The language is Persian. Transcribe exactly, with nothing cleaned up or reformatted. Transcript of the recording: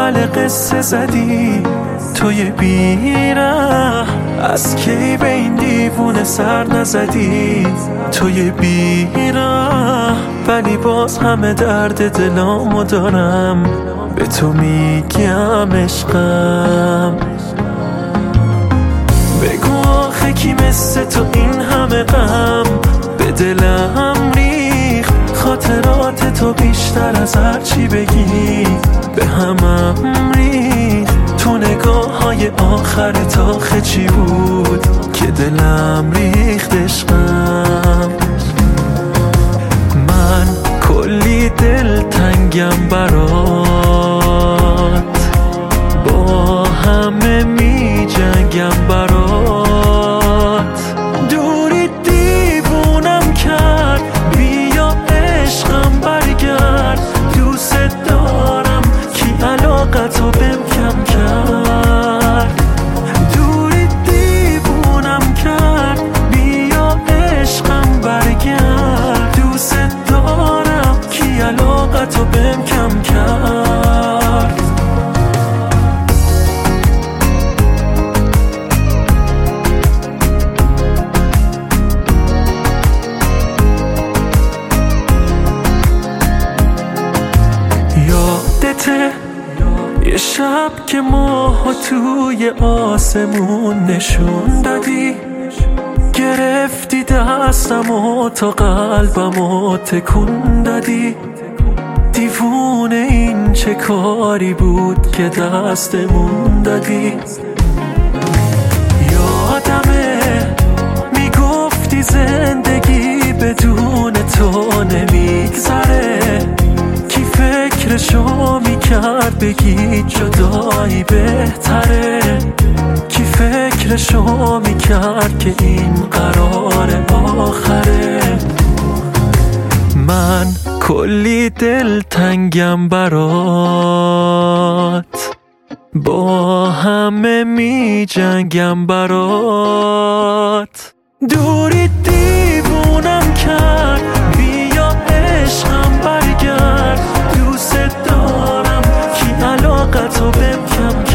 اول قصه زدی توی بیره، از کی به این دیوونه سر نزدی توی بیره، ولی باز همه درد دلامو دارم به تو میگم عشقم. بگو آخه کی مثل تو این همه غم به دلم ریخت، خاطرات تو بیشتر از هر چی بگی به همم ریخت، تو نگاه های آخر تا چی بود که دلم ریخت عشقم. من کلی دل تنگم برات، با همه می جنگم برات، دوری دیوونم کرد، بیا عشقم برگرد، دوست دارم کی علاقتو بهم کم کرد، دوری دیوونم کرد، بیا عشقم برگرد، دوست دارم کی علاقتو بهم کم کرد. یادته یه شب که ماها توی آسمون نشون دادی، گرفتی دستم و تا قلبم و تکون دادی، دیوونه این چه کاری بود که دستمون دادی. یادمه میگفتی زندگی بدون تو نمیگذره، کی فکرشو میکرد بگی جدایی بهتره، کی فکرشو میکرد که این قرار آخره. من کلی دل تنگم برات، با همه می جنگم برات، دوری دیوونم کرد، بیا عشقم برگرد، دوست دارم کی علاقتو بهم کم